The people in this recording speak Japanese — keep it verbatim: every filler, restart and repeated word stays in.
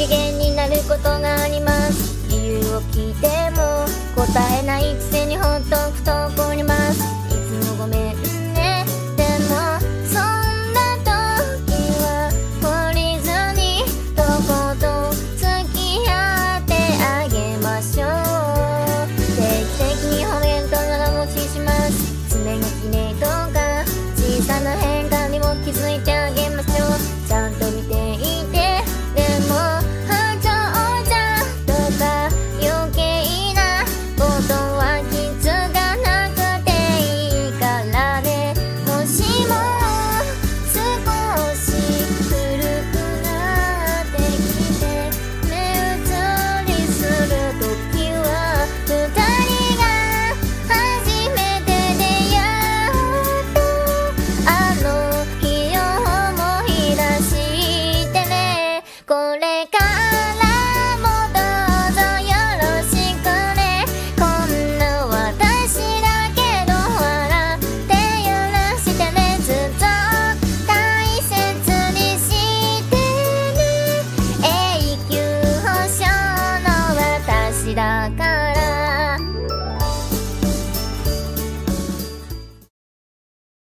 機嫌になることがあります。理由を聞いても答えないくせにほっとくと怒ります。いつもごめんね。でもそんな時は懲りずにとことん付き合ってあげましょう。定期的に褒めると長持ちします。爪がきれいとか小さな変化にも気づいてあげ